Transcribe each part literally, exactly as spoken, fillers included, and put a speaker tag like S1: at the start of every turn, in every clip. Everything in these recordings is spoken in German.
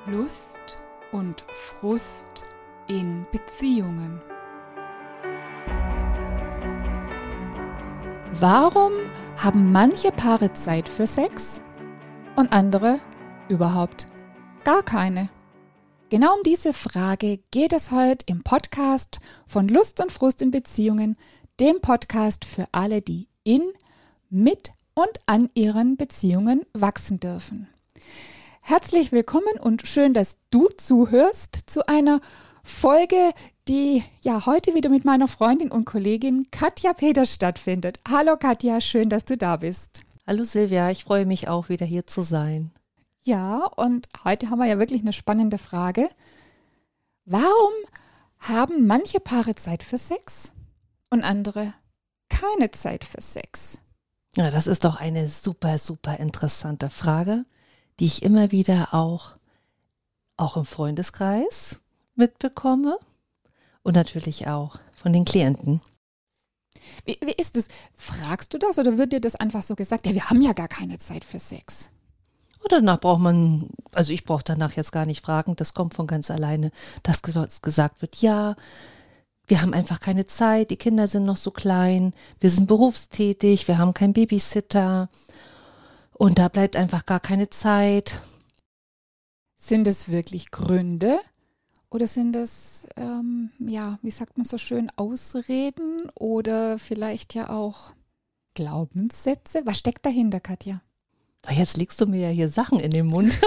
S1: Lust und Frust in Beziehungen. Warum haben manche Paare Zeit für Sex und andere überhaupt gar keine? Genau um diese Frage geht es heute im Podcast von Lust und Frust in Beziehungen, dem Podcast für alle, die in, mit und an ihren Beziehungen wachsen dürfen. Herzlich willkommen und schön, dass du zuhörst zu einer Folge, die ja heute wieder mit meiner Freundin und Kollegin Katja Peters stattfindet. Hallo Katja, schön, dass du da bist.
S2: Hallo Silvia, ich freue mich auch wieder hier zu sein.
S1: Ja, und heute haben wir ja wirklich eine spannende Frage. Warum haben manche Paare Zeit für Sex und andere keine Zeit für Sex?
S2: Ja, das ist doch eine super, super interessante Frage, die ich immer wieder auch, auch im Freundeskreis mitbekomme und natürlich auch von den Klienten.
S1: Wie, wie ist es? Fragst du das oder wird dir das einfach so gesagt? Ja, wir haben ja gar keine Zeit für Sex.
S2: Und danach braucht man, also ich brauche danach jetzt gar nicht fragen, das kommt von ganz alleine, dass gesagt wird, ja, wir haben einfach keine Zeit, die Kinder sind noch so klein, wir sind berufstätig, wir haben keinen Babysitter und da bleibt einfach gar keine Zeit.
S1: Sind es wirklich Gründe oder sind es, ähm, ja, wie sagt man so schön, Ausreden oder vielleicht ja auch Glaubenssätze? Was steckt dahinter, Katja?
S2: Jetzt legst du mir ja hier Sachen in den Mund.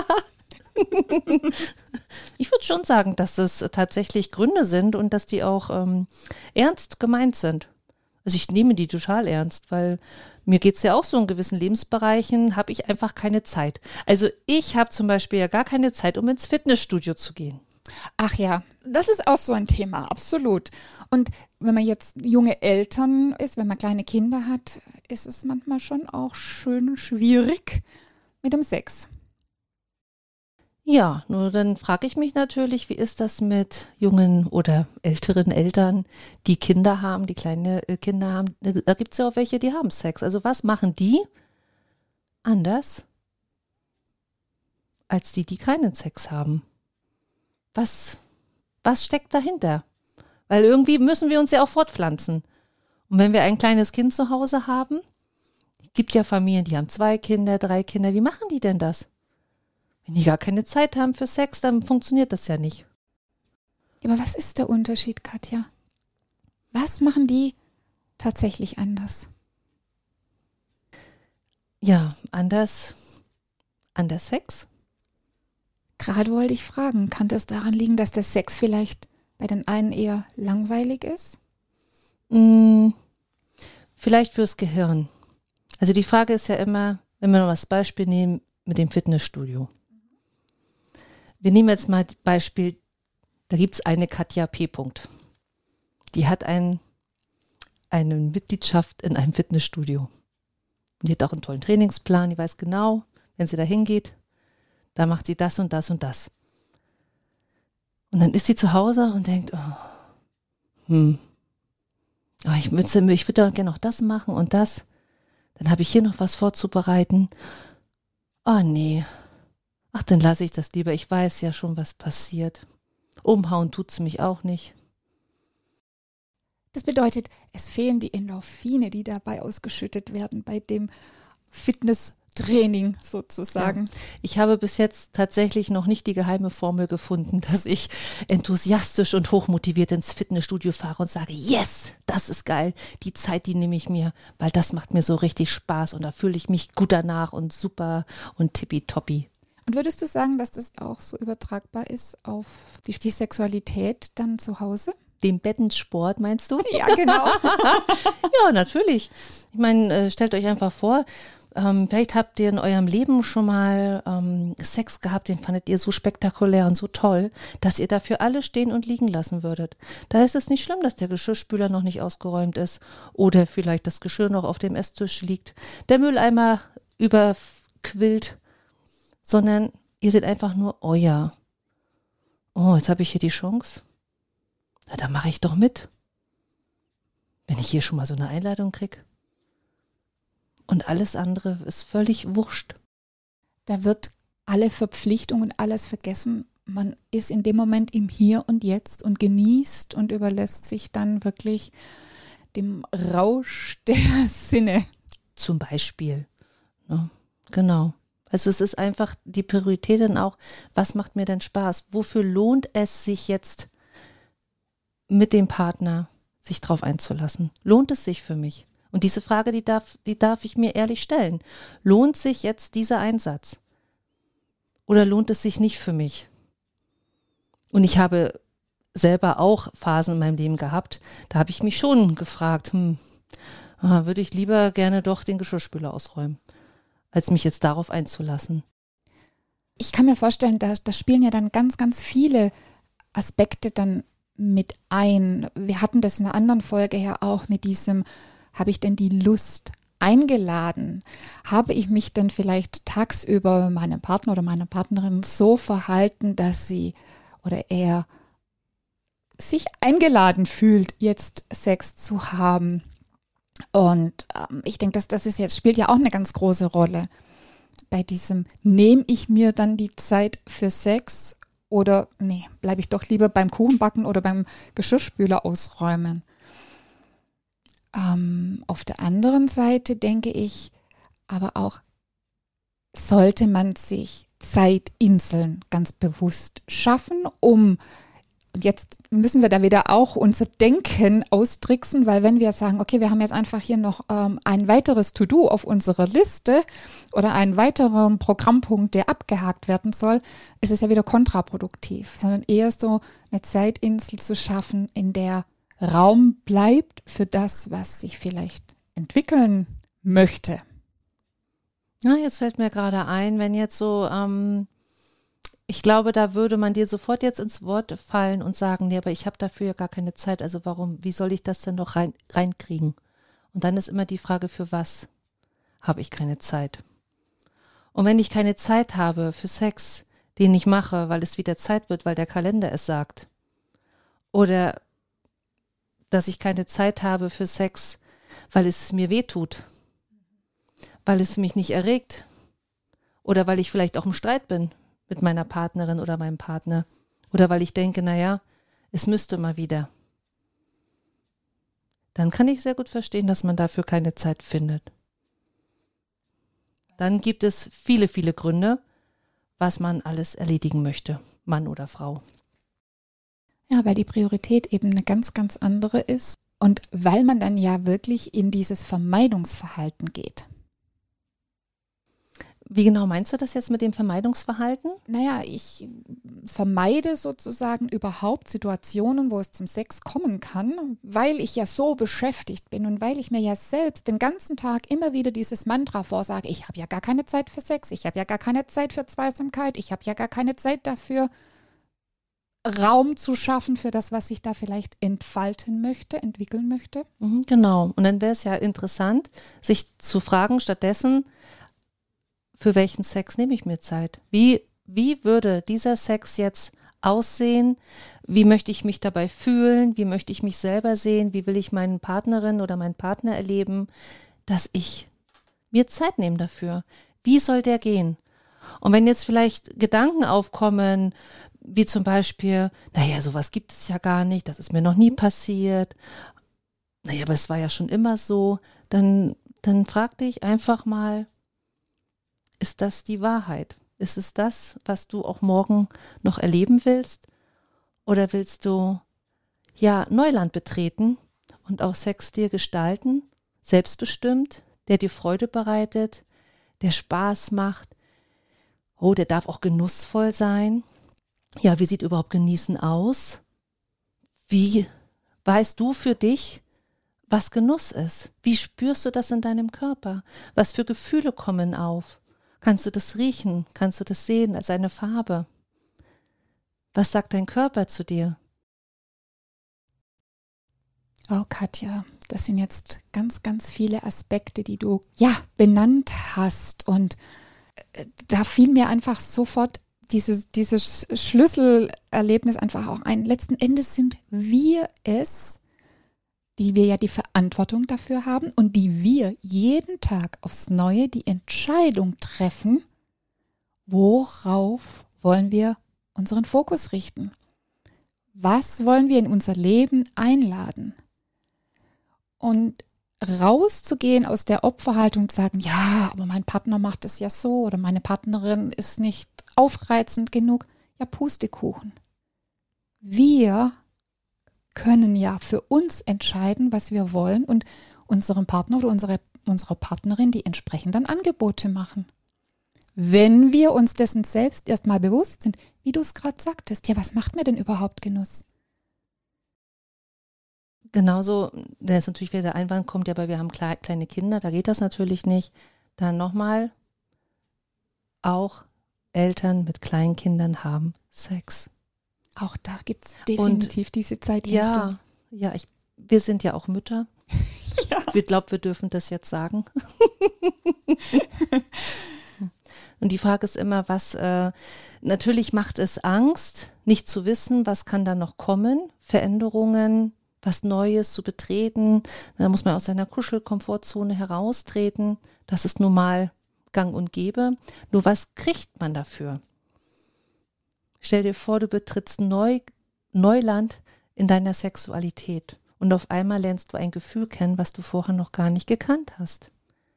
S2: Ich würde schon sagen, dass das tatsächlich Gründe sind und dass die auch ähm, ernst gemeint sind. Also ich nehme die total ernst, weil mir geht es ja auch so in gewissen Lebensbereichen, habe ich einfach keine Zeit. Also ich habe zum Beispiel ja gar keine Zeit, um ins Fitnessstudio zu gehen.
S1: Ach ja, das ist auch so ein Thema, absolut. Und wenn man jetzt junge Eltern ist, wenn man kleine Kinder hat, ist es manchmal schon auch schön schwierig mit dem Sex.
S2: Ja, nur dann frage ich mich natürlich, wie ist das mit jungen oder älteren Eltern, die Kinder haben, die kleine äh, Kinder haben. Da gibt es ja auch welche, die haben Sex. Also was machen die anders als die, die keinen Sex haben? Was, was steckt dahinter? Weil irgendwie müssen wir uns ja auch fortpflanzen. Und wenn wir ein kleines Kind zu Hause haben, es gibt ja Familien, die haben zwei Kinder, drei Kinder, wie machen die denn das? Wenn die gar keine Zeit haben für Sex, dann funktioniert das ja nicht.
S1: Aber was ist der Unterschied, Katja? Was machen die tatsächlich anders?
S2: Ja, anders, anders Sex.
S1: Gerade wollte ich fragen, kann das daran liegen, dass der Sex vielleicht bei den einen eher langweilig ist?
S2: Hm, vielleicht fürs Gehirn. Also die Frage ist ja immer, wenn wir noch das Beispiel nehmen mit dem Fitnessstudio. Wir nehmen jetzt mal das Beispiel, da gibt es eine Katja P. Die hat ein, eine Mitgliedschaft in einem Fitnessstudio. Und die hat auch einen tollen Trainingsplan, die weiß genau, wenn sie da hingeht, da macht sie das und das und das. Und dann ist sie zu Hause und denkt, oh, hm, oh, ich würde ich würd gerne noch das machen und das. Dann habe ich hier noch was vorzubereiten. Oh nee, ach, dann lasse ich das lieber. Ich weiß ja schon, was passiert. Umhauen tut's mich auch nicht.
S1: Das bedeutet, es fehlen die Endorphine, die dabei ausgeschüttet werden bei dem Fitnesstraining sozusagen.
S2: Ja. Ich habe bis jetzt tatsächlich noch nicht die geheime Formel gefunden, dass ich enthusiastisch und hochmotiviert ins Fitnessstudio fahre und sage, yes, das ist geil. Die Zeit, die nehme ich mir, weil das macht mir so richtig Spaß und da fühle ich mich gut danach und super und tippitoppi.
S1: Und würdest du sagen, dass das auch so übertragbar ist auf die, die Sexualität dann zu Hause?
S2: Den Bettensport, meinst du?
S1: Ja, genau.
S2: Ja, natürlich. Ich meine, stellt euch einfach vor, ähm, vielleicht habt ihr in eurem Leben schon mal ähm, Sex gehabt, den fandet ihr so spektakulär und so toll, dass ihr dafür alle stehen und liegen lassen würdet. Da ist es nicht schlimm, dass der Geschirrspüler noch nicht ausgeräumt ist oder vielleicht das Geschirr noch auf dem Esstisch liegt, der Mülleimer überquillt, sondern ihr seid einfach nur euer. Oh, jetzt habe ich hier die Chance. Na, da mache ich doch mit. Wenn ich hier schon mal so eine Einladung kriege. Und alles andere ist völlig wurscht.
S1: Da wird alle Verpflichtungen und alles vergessen. Man ist in dem Moment im Hier und Jetzt und genießt und überlässt sich dann wirklich dem Rausch der Sinne.
S2: Zum Beispiel. Ja, genau. Also es ist einfach die Priorität dann auch, was macht mir denn Spaß? Wofür lohnt es sich jetzt mit dem Partner, sich drauf einzulassen? Lohnt es sich für mich? Und diese Frage, die darf, die darf ich mir ehrlich stellen. Lohnt sich jetzt dieser Einsatz? Oder lohnt es sich nicht für mich? Und ich habe selber auch Phasen in meinem Leben gehabt, da habe ich mich schon gefragt, hm, würde ich lieber gerne doch den Geschirrspüler ausräumen, als mich jetzt darauf einzulassen.
S1: Ich kann mir vorstellen, da, da spielen ja dann ganz, ganz viele Aspekte dann mit ein. Wir hatten das in einer anderen Folge ja auch mit diesem, habe ich denn die Lust eingeladen? Habe ich mich denn vielleicht tagsüber meinem Partner oder meiner Partnerin so verhalten, dass sie oder er sich eingeladen fühlt, jetzt Sex zu haben? Und ähm, ich denke, dass das ist jetzt, spielt ja auch eine ganz große Rolle. Bei diesem, nehme ich mir dann die Zeit für Sex oder nee, bleibe ich doch lieber beim Kuchenbacken oder beim Geschirrspüler ausräumen. Ähm, auf der anderen Seite denke ich aber auch, sollte man sich Zeitinseln ganz bewusst schaffen, um, und jetzt müssen wir da wieder auch unser Denken austricksen, weil wenn wir sagen, okay, wir haben jetzt einfach hier noch ähm, ein weiteres To-Do auf unserer Liste oder einen weiteren Programmpunkt, der abgehakt werden soll, ist es ja wieder kontraproduktiv, sondern eher so eine Zeitinsel zu schaffen, in der Raum bleibt für das, was sich vielleicht entwickeln möchte.
S2: Ja, jetzt fällt mir gerade ein, wenn jetzt so, ähm, ich glaube, da würde man dir sofort jetzt ins Wort fallen und sagen, nee, aber ich habe dafür ja gar keine Zeit, also warum, wie soll ich das denn noch rein, reinkriegen? Und dann ist immer die Frage, für was habe ich keine Zeit? Und wenn ich keine Zeit habe für Sex, den ich mache, weil es wieder Zeit wird, weil der Kalender es sagt, oder dass ich keine Zeit habe für Sex, weil es mir wehtut, weil es mich nicht erregt oder weil ich vielleicht auch im Streit bin mit meiner Partnerin oder meinem Partner oder weil ich denke, naja, es müsste mal wieder. Dann kann ich sehr gut verstehen, dass man dafür keine Zeit findet. Dann gibt es viele, viele Gründe, was man alles erledigen möchte, Mann oder Frau.
S1: Ja, weil die Priorität eben eine ganz, ganz andere ist und weil man dann ja wirklich in dieses Vermeidungsverhalten geht.
S2: Wie genau meinst du das jetzt mit dem Vermeidungsverhalten?
S1: Naja, ich vermeide sozusagen überhaupt Situationen, wo es zum Sex kommen kann, weil ich ja so beschäftigt bin und weil ich mir ja selbst den ganzen Tag immer wieder dieses Mantra vorsage, ich habe ja gar keine Zeit für Sex, ich habe ja gar keine Zeit für Zweisamkeit, ich habe ja gar keine Zeit dafür, Raum zu schaffen für das, was ich da vielleicht entfalten möchte, entwickeln möchte.
S2: Mhm, genau. Und dann wäre es ja interessant, sich zu fragen stattdessen, für welchen Sex nehme ich mir Zeit? Wie, wie würde dieser Sex jetzt aussehen? Wie möchte ich mich dabei fühlen? Wie möchte ich mich selber sehen? Wie will ich meinen Partnerin oder meinen Partner erleben, dass ich mir Zeit nehme dafür? Wie soll der gehen? Und wenn jetzt vielleicht Gedanken aufkommen, wie zum Beispiel, naja, sowas gibt es ja gar nicht, das ist mir noch nie passiert, naja, aber es war ja schon immer so, dann, dann frag dich einfach mal, ist das die Wahrheit? Ist es das, was du auch morgen noch erleben willst? Oder willst du ja Neuland betreten und auch Sex dir gestalten, selbstbestimmt, der dir Freude bereitet, der Spaß macht? Oh, der darf auch genussvoll sein. Ja, wie sieht überhaupt Genießen aus? Wie weißt du für dich, was Genuss ist? Wie spürst du das in deinem Körper? Was für Gefühle kommen auf? Kannst du das riechen? Kannst du das sehen als eine Farbe? Was sagt dein Körper zu dir?
S1: Oh, Katja, das sind jetzt ganz, ganz viele Aspekte, die du ja benannt hast. Und da fiel mir einfach sofort dieses, dieses Schlüsselerlebnis einfach auch ein. Letzten Endes sind wir es, die wir ja die Verantwortung dafür haben und die wir jeden Tag aufs Neue die Entscheidung treffen, worauf wollen wir unseren Fokus richten? Was wollen wir in unser Leben einladen? Und rauszugehen aus der Opferhaltung und sagen, ja, aber mein Partner macht es ja so oder meine Partnerin ist nicht aufreizend genug. Ja, Pustekuchen. Wir können ja für uns entscheiden, was wir wollen und unserem Partner oder unsere, unserer Partnerin die entsprechenden Angebote machen. Wenn wir uns dessen selbst erstmal bewusst sind, wie du es gerade sagtest, ja, was macht mir denn überhaupt Genuss?
S2: Genauso, da ist natürlich wieder der Einwand kommt, ja, aber wir haben kle- kleine Kinder, da geht das natürlich nicht. Dann nochmal, auch Eltern mit kleinen Kindern haben Sex.
S1: Auch da gibt es definitiv Und, diese Zeit.
S2: Ja, ja ich, wir sind ja auch Mütter. Ja. Ich glaube, wir dürfen das jetzt sagen. Und die Frage ist immer, was, äh, natürlich macht es Angst, nicht zu wissen, was kann da noch kommen, Veränderungen, was Neues zu betreten. Da muss man aus seiner Kuschelkomfortzone heraustreten. Das ist normal gang und gäbe. Nur was kriegt man dafür? Stell dir vor, du betrittst Neu, Neuland in deiner Sexualität und auf einmal lernst du ein Gefühl kennen, was du vorher noch gar nicht gekannt hast.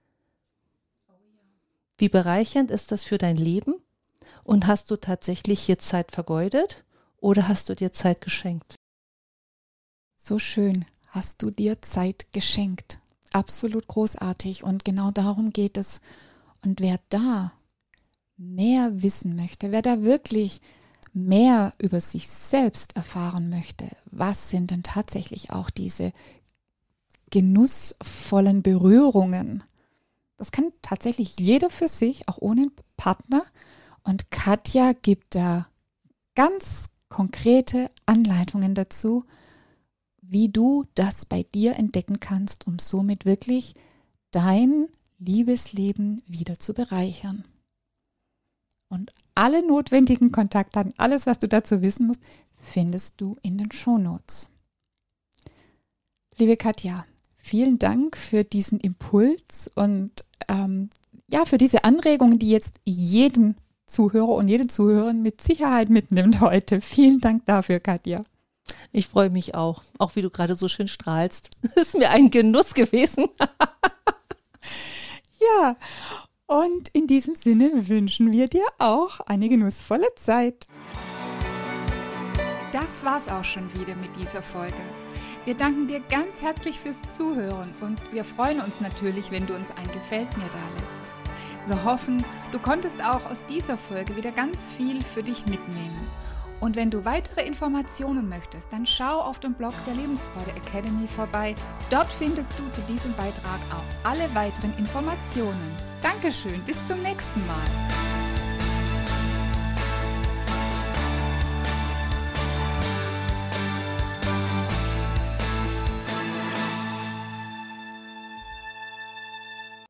S2: Wie bereichernd ist das für dein Leben? Und hast du tatsächlich hier Zeit vergeudet oder hast du dir Zeit geschenkt?
S1: So schön, hast du dir Zeit geschenkt. Absolut großartig und genau darum geht es. Und wer da mehr wissen möchte, wer da wirklich mehr über sich selbst erfahren möchte, was sind denn tatsächlich auch diese genussvollen Berührungen? Das kann tatsächlich jeder für sich, auch ohne Partner. Und Katja gibt da ganz konkrete Anleitungen dazu, wie du das bei dir entdecken kannst, um somit wirklich dein Liebesleben wieder zu bereichern. Und alle notwendigen Kontaktdaten, alles, was du dazu wissen musst, findest du in den Shownotes. Liebe Katja, vielen Dank für diesen Impuls und ähm, ja, für diese Anregungen, die jetzt jeden Zuhörer und jede Zuhörerin mit Sicherheit mitnimmt heute. Vielen Dank dafür, Katja.
S2: Ich freue mich auch, auch wie du gerade so schön strahlst. Das ist mir ein Genuss gewesen.
S1: Ja, und in diesem Sinne wünschen wir dir auch eine genussvolle Zeit. Das war's auch schon wieder mit dieser Folge. Wir danken dir ganz herzlich fürs Zuhören und wir freuen uns natürlich, wenn du uns ein Gefällt mir da lässt. Wir hoffen, du konntest auch aus dieser Folge wieder ganz viel für dich mitnehmen. Und wenn du weitere Informationen möchtest, dann schau auf dem Blog der Lebensfreude Academy vorbei. Dort findest du zu diesem Beitrag auch alle weiteren Informationen. Dankeschön, bis zum nächsten Mal.